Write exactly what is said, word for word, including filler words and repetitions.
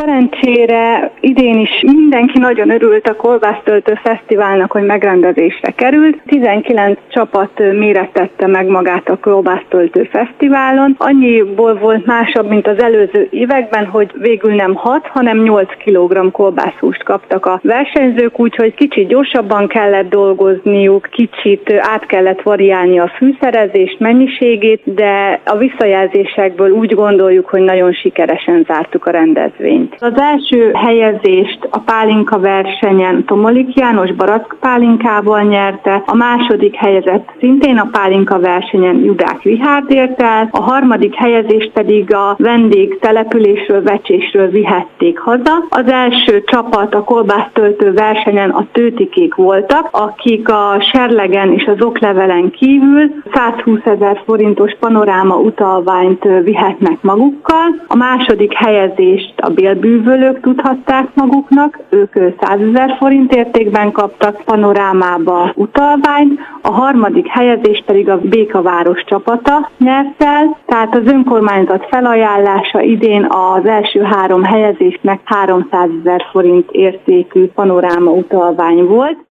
Szerencsére idén is mindenki nagyon örült a Kolbásztöltő Fesztiválnak, hogy megrendezésre került. tizenkilenc csapat mérettette meg magát a Kolbásztöltő Fesztiválon. Annyiból volt másabb, mint az előző években, hogy végül nem hat, hanem nyolc kilogramm kolbászhúst kaptak a versenyzők, úgyhogy kicsit gyorsabban kellett dolgozniuk, kicsit át kellett variálni a fűszerezést, mennyiségét, de a visszajelzésekből úgy gondoljuk, hogy nagyon sikeresen zártuk a rendezvényt. Az első helyezést a pálinka versenyen Tomolik János barack pálinkával nyerte, a második helyezett szintén a pálinka versenyen Judák Richárd ért el, a harmadik helyezést pedig a vendég településről, Vecsésről vihették haza. Az első csapat a kolbásztöltő versenyen a tőtikék voltak, akik a serlegen és az oklevelen kívül százhúszezer forintos panoráma utalványt vihetnek magukkal. A második helyezést a bélbűvölők tudhatták maguknak, ők százezer forint értékben kaptak panorámába utalványt, a harmadik helyezést pedig a Békaváros csapata nyert el, tehát az önkormányzat felajánlása idén az első három helyezésnek háromszázezer forint értékű panoráma utalvány volt.